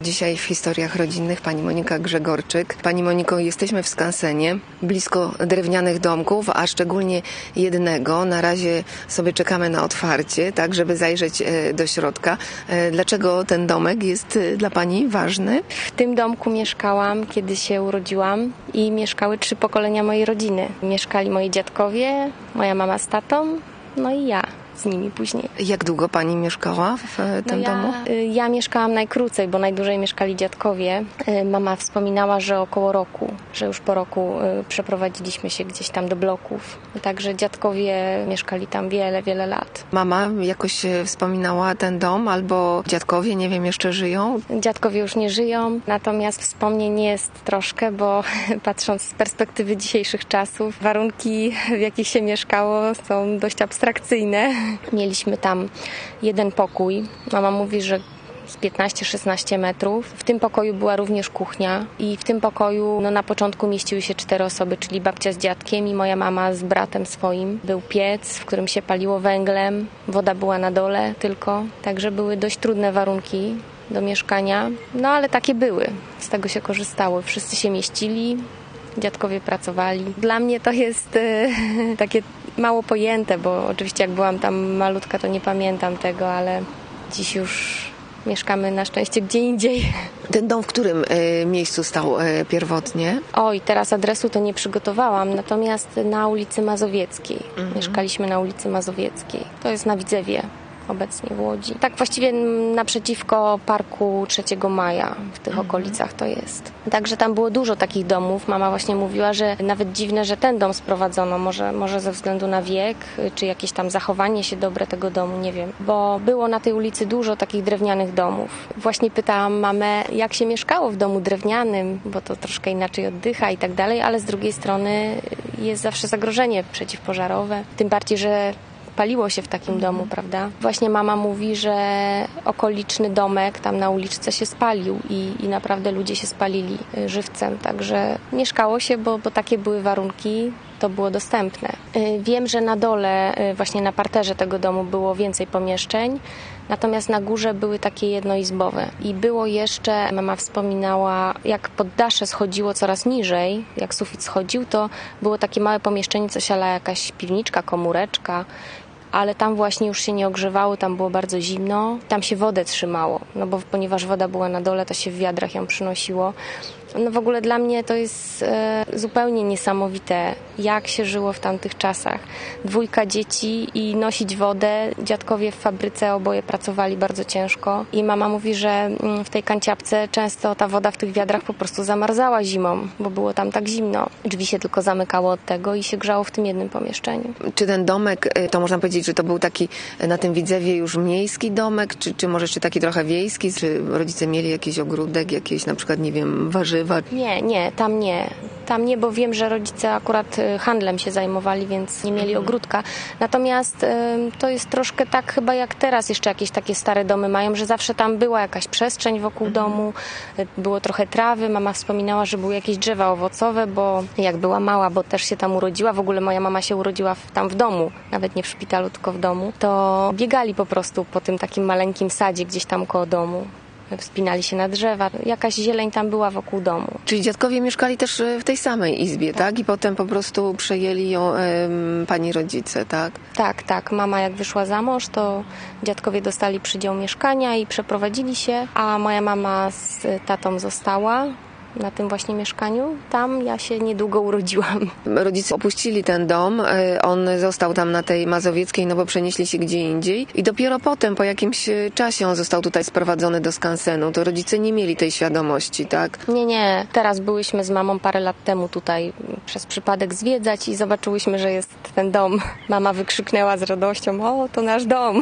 dzisiaj w Historiach Rodzinnych pani Monika Grzegorczyk. Pani Moniko, jesteśmy w skansenie, blisko drewnianych domków, a szczególnie jednego. Na razie sobie czekamy na otwarcie, tak, żeby zajrzeć do środka. Dlaczego ten domek jest dla pani ważny? W tym domku mieszkałam, kiedy się urodziłam i mieszkały 3 pokolenia mojej rodziny. Mieszkali moi dziadkowie, moja mama z tatą, no i ja z nimi później. Jak długo pani mieszkała w tym domu? Ja mieszkałam najkrócej, bo najdłużej mieszkali dziadkowie. Mama wspominała, że około roku, że już po roku przeprowadziliśmy się gdzieś tam do bloków. Także dziadkowie mieszkali tam wiele, wiele lat. Mama jakoś wspominała ten dom albo dziadkowie, nie wiem, jeszcze żyją? Dziadkowie już nie żyją, natomiast wspomnień jest troszkę, bo patrząc z perspektywy dzisiejszych czasów, warunki, w jakich się mieszkało, są dość abstrakcyjne. Mieliśmy tam jeden pokój. Mama mówi, że z 15-16 metrów. W tym pokoju była również kuchnia i w tym pokoju na początku mieściły się 4 osoby, czyli babcia z dziadkiem i moja mama z bratem swoim. Był piec, w którym się paliło węglem. Woda była na dole tylko. Także były dość trudne warunki do mieszkania. No ale takie były. Z tego się korzystało. Wszyscy się mieścili. Dziadkowie pracowali. Dla mnie to jest takie mało pojęte, bo oczywiście jak byłam tam malutka, to nie pamiętam tego, ale dziś już mieszkamy na szczęście gdzie indziej. Ten dom w którym miejscu stał pierwotnie? Oj, teraz adresu to nie przygotowałam, natomiast na ulicy Mazowieckiej. Mieszkaliśmy na ulicy Mazowieckiej. To jest na Widzewie. Obecnie w Łodzi. Tak właściwie naprzeciwko Parku 3 Maja, w tych okolicach to jest. Także tam było dużo takich domów. Mama właśnie mówiła, że nawet dziwne, że ten dom sprowadzono. Może ze względu na wiek, czy jakieś tam zachowanie się dobre tego domu, nie wiem. Bo było na tej ulicy dużo takich drewnianych domów. Właśnie pytałam mamę, jak się mieszkało w domu drewnianym, bo to troszkę inaczej oddycha i tak dalej, ale z drugiej strony jest zawsze zagrożenie przeciwpożarowe. Tym bardziej, że paliło się w takim domu, prawda? Właśnie mama mówi, że okoliczny domek tam na uliczce się spalił i naprawdę ludzie się spalili żywcem, także mieszkało się, bo takie były warunki, to było dostępne. Wiem, że na dole, właśnie na parterze tego domu było więcej pomieszczeń, natomiast na górze były takie jednoizbowe. I było jeszcze, mama wspominała, jak poddasze schodziło coraz niżej, jak sufit schodził, to było takie małe pomieszczenie, coś ala jakaś piwniczka, komóreczka, ale tam właśnie już się nie ogrzewało, tam było bardzo zimno, tam się wodę trzymało, no bo ponieważ woda była na dole, to się w wiadrach ją przynosiło. No w ogóle dla mnie to jest zupełnie niesamowite, jak się żyło w tamtych czasach. 2 dzieci i nosić wodę. Dziadkowie w fabryce oboje pracowali bardzo ciężko i mama mówi, że w tej kanciapce często ta woda w tych wiadrach po prostu zamarzała zimą, bo było tam tak zimno. Drzwi się tylko zamykało od tego i się grzało w tym jednym pomieszczeniu. Czy ten domek, to można powiedzieć, że to był taki na tym Widzewie już miejski domek, czy może jeszcze taki trochę wiejski? Czy rodzice mieli jakiś ogródek, jakieś na przykład, nie wiem, warzywa? Nie, tam nie. Tam nie, bo wiem, że rodzice akurat handlem się zajmowali, więc nie mieli ogródka. Natomiast to jest troszkę tak chyba jak teraz jeszcze jakieś takie stare domy mają, że zawsze tam była jakaś przestrzeń wokół domu, było trochę trawy. Mama wspominała, że były jakieś drzewa owocowe, bo jak była mała, bo też się tam urodziła, w ogóle moja mama się urodziła tam w domu, nawet nie w szpitalu, tylko w domu, to biegali po prostu po tym takim maleńkim sadzie gdzieś tam koło domu. Wspinali się na drzewa. Jakaś zieleń tam była wokół domu. Czyli dziadkowie mieszkali też w tej samej izbie, tak? I potem po prostu przejęli ją pani rodzice, tak? Tak. Mama jak wyszła za mąż, to dziadkowie dostali przydział mieszkania i przeprowadzili się, a moja mama z tatą została na tym właśnie mieszkaniu. Tam ja się niedługo urodziłam. Rodzice opuścili ten dom, on został tam na tej Mazowieckiej, no bo przenieśli się gdzie indziej i dopiero potem, po jakimś czasie on został tutaj sprowadzony do skansenu. To rodzice nie mieli tej świadomości, tak? Nie. Teraz byłyśmy z mamą parę lat temu tutaj przez przypadek zwiedzać i zobaczyłyśmy, że jest ten dom. Mama wykrzyknęła z radością: o, to nasz dom.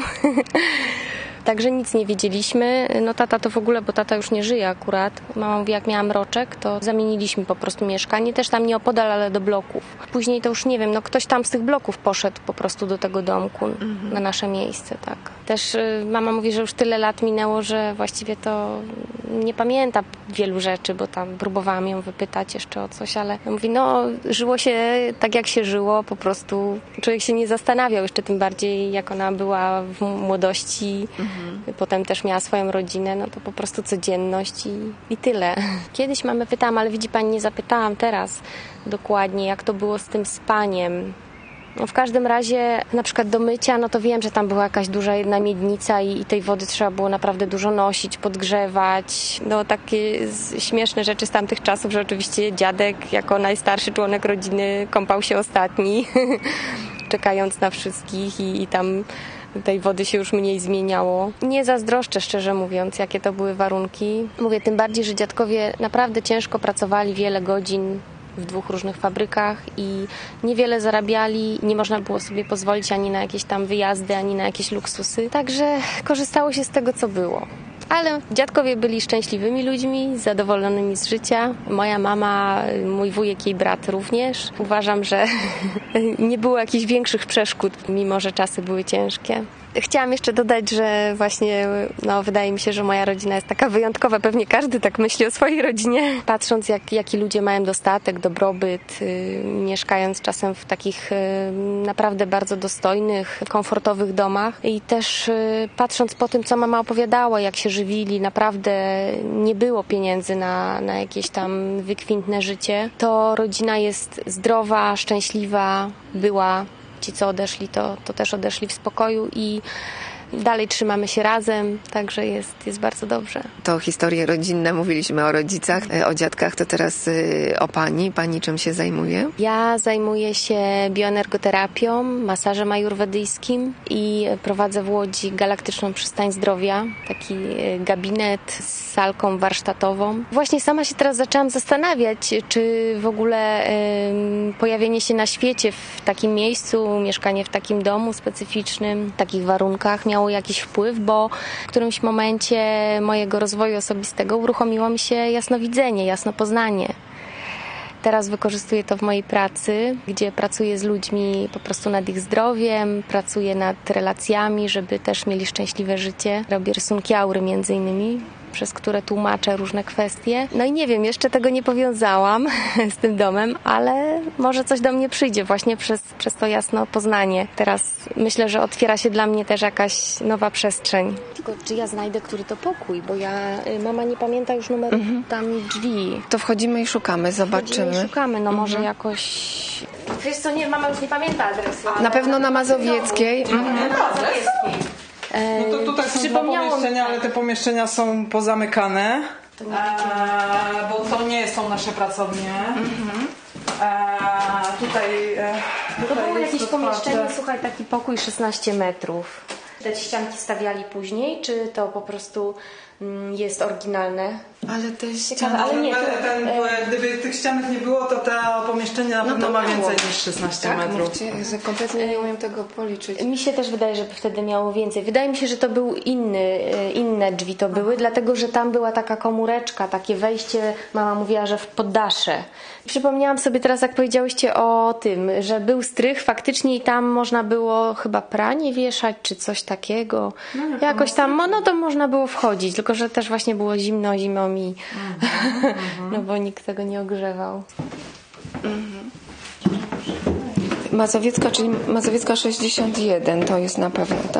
Także nic nie wiedzieliśmy. No tata to w ogóle, bo tata już nie żyje akurat. Mama mówi, jak miałam roczek, to zamieniliśmy po prostu mieszkanie. Też tam nie opodal, ale do bloków. Później to już nie wiem, no ktoś tam z tych bloków poszedł po prostu do tego domku na nasze miejsce, tak. Też mama mówi, że już tyle lat minęło, że właściwie to nie pamięta wielu rzeczy, bo tam próbowałam ją wypytać jeszcze o coś, ale mówi, no żyło się tak jak się żyło, po prostu człowiek się nie zastanawiał, jeszcze tym bardziej jak ona była w młodości, potem też miała swoją rodzinę, no to po prostu codzienność i tyle. Kiedyś mamę pytałam, ale widzi pani, nie zapytałam teraz dokładnie, jak to było z tym spaniem. No w każdym razie na przykład do mycia, no to wiem, że tam była jakaś duża jedna miednica i tej wody trzeba było naprawdę dużo nosić, podgrzewać. No takie śmieszne rzeczy z tamtych czasów, że oczywiście dziadek jako najstarszy członek rodziny kąpał się ostatni, czekając na wszystkich i tam tej wody się już mniej zmieniało. Nie zazdroszczę, szczerze mówiąc, jakie to były warunki. Mówię, tym bardziej, że dziadkowie naprawdę ciężko pracowali wiele godzin w 2 różnych fabrykach i niewiele zarabiali. Nie można było sobie pozwolić ani na jakieś tam wyjazdy, ani na jakieś luksusy. Także korzystało się z tego, co było. Ale dziadkowie byli szczęśliwymi ludźmi, zadowolonymi z życia. Moja mama, mój wujek, jej brat również. Uważam, że nie było jakichś większych przeszkód, mimo że czasy były ciężkie. Chciałam jeszcze dodać, że właśnie wydaje mi się, że moja rodzina jest taka wyjątkowa. Pewnie każdy tak myśli o swojej rodzinie. Patrząc, jaki ludzie mają dostatek, dobrobyt, mieszkając czasem w takich naprawdę bardzo dostojnych, komfortowych domach i też patrząc po tym, co mama opowiadała, jak się żywili, naprawdę nie było pieniędzy na jakieś tam wykwintne życie. To rodzina jest zdrowa, szczęśliwa, była. Ci, co odeszli, to też odeszli w spokoju i dalej trzymamy się razem, także jest bardzo dobrze. To historie rodzinne, mówiliśmy o rodzicach, o dziadkach, to teraz o pani. Pani czym się zajmuje? Ja zajmuję się bioenergoterapią, masażem ajurwedyjskim i prowadzę w Łodzi Galaktyczną Przystań Zdrowia, taki gabinet z salką warsztatową. Właśnie sama się teraz zaczęłam zastanawiać, czy w ogóle pojawienie się na świecie w takim miejscu, mieszkanie w takim domu specyficznym, w takich warunkach miało jakiś wpływ, bo w którymś momencie mojego rozwoju osobistego uruchomiło mi się jasnowidzenie, jasnopoznanie. Teraz wykorzystuję to w mojej pracy, gdzie pracuję z ludźmi po prostu nad ich zdrowiem, pracuję nad relacjami, żeby też mieli szczęśliwe życie. Robię rysunki aury między innymi, przez które tłumaczę różne kwestie. No i nie wiem, jeszcze tego nie powiązałam z tym domem, ale może coś do mnie przyjdzie właśnie przez to jasno poznanie. Teraz myślę, że otwiera się dla mnie też jakaś nowa przestrzeń. Tylko czy ja znajdę, który to pokój, bo mama nie pamięta już numeru tam drzwi. To wchodzimy i szukamy, zobaczymy. Szukamy, może jakoś... Wiesz co, nie, mama już nie pamięta adresu. Na pewno na Mazowieckiej. No to tutaj są 2 pomieszczenia, ale te pomieszczenia są pozamykane, bo to nie są nasze pracownie. To było jakieś otwarte pomieszczenie, słuchaj, taki pokój 16 metrów. Te ścianki stawiali później, czy to po prostu jest oryginalne? Ale te Ciekawe, ale nie. Gdyby tych ścianek nie było, to to pomieszczenie na pewno ma więcej niż 16 metrów. Mówcie, ja kompletnie nie umiem tego policzyć. Mi się też wydaje, że wtedy miało więcej. Wydaje mi się, że to był inne drzwi to były, dlatego że tam była taka komóreczka, takie wejście, mama mówiła, że w poddasze. Przypomniałam sobie teraz, jak powiedziałyście o tym, że był strych faktycznie i tam można było chyba pranie wieszać, czy coś takiego. Jakoś tam, to można było wchodzić, tylko że też właśnie było zimno zimą mi, no bo nikt tego nie ogrzewał. Mazowiecka, czyli Mazowiecka 61, to jest na pewno, tak?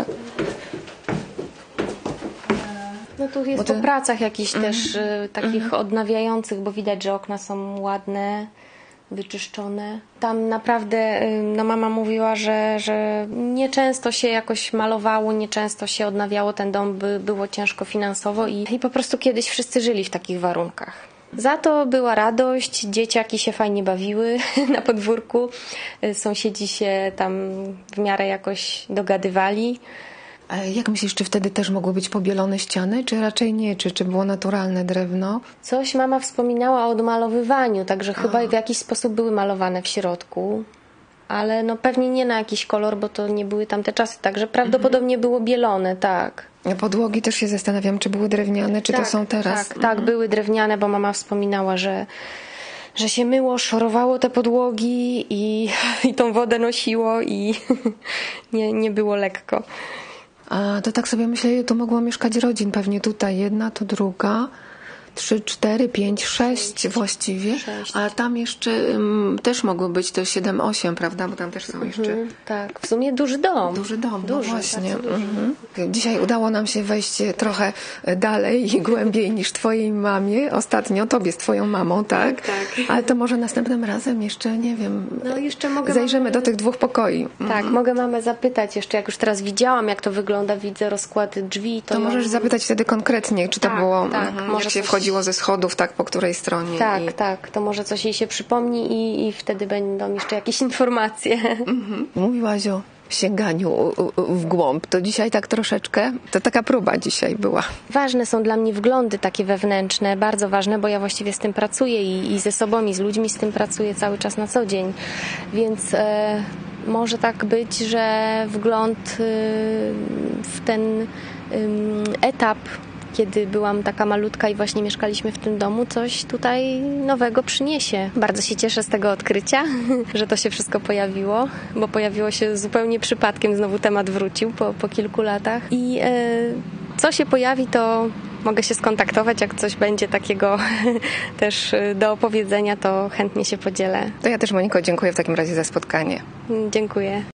No tu jest po pracach jakichś też takich odnawiających, bo widać, że okna są ładne, wyczyszczone. Tam naprawdę mama mówiła, że nieczęsto się jakoś malowało, nieczęsto się odnawiało ten dom, było ciężko finansowo i po prostu kiedyś wszyscy żyli w takich warunkach. Za to była radość, dzieciaki się fajnie bawiły na podwórku, sąsiedzi się tam w miarę jakoś dogadywali. A jak myślisz, czy wtedy też mogły być pobielone ściany, czy raczej nie? Czy było naturalne drewno? Coś mama wspominała o odmalowywaniu, także chyba w jakiś sposób były malowane w środku, ale pewnie nie na jakiś kolor, bo to nie były tamte czasy, także prawdopodobnie było bielone, tak. Podłogi też się zastanawiam, czy były drewniane, czy to są teraz? Tak, były drewniane, bo mama wspominała, że się myło, szorowało te podłogi i tą wodę nosiło i nie było lekko. A to tak sobie myślę, tu mogło mieszkać rodzin. Pewnie tutaj jedna, tu druga. 3, 4, 5, 6 właściwie. 6. A tam jeszcze też mogło być to 7, 8, prawda? Bo tam też są jeszcze... Tak, w sumie duży dom. Duży dom, duży, no właśnie. duży. Dzisiaj udało nam się wejść trochę dalej i głębiej niż twojej mamie. Ostatnio tobie z twoją mamą, tak? Tak. Ale to może następnym razem jeszcze, nie wiem, No jeszcze mogę zajrzymy do tych 2 pokoi. Tak, mogę mamę zapytać jeszcze, jak już teraz widziałam, jak to wygląda, widzę rozkłady drzwi. To możesz zapytać wtedy konkretnie, czy to Tak, było, tak, może jak się coś- wchodziło ze schodów, tak, po której stronie. Tak, tak, to może coś jej się przypomni i wtedy będą jeszcze jakieś informacje. Mówiłaś o sięganiu w głąb. To dzisiaj tak troszeczkę, to taka próba dzisiaj była. Ważne są dla mnie wglądy takie wewnętrzne, bardzo ważne, bo ja właściwie z tym pracuję i ze sobą, i z ludźmi z tym pracuję cały czas na co dzień. Więc może tak być, że wgląd w ten etap, kiedy byłam taka malutka i właśnie mieszkaliśmy w tym domu, coś tutaj nowego przyniesie. Bardzo się cieszę z tego odkrycia, że to się wszystko pojawiło, bo pojawiło się zupełnie przypadkiem, znowu temat wrócił po kilku latach. I co się pojawi, to mogę się skontaktować, jak coś będzie takiego też do opowiedzenia, to chętnie się podzielę. To ja też, Moniko, dziękuję w takim razie za spotkanie. Dziękuję.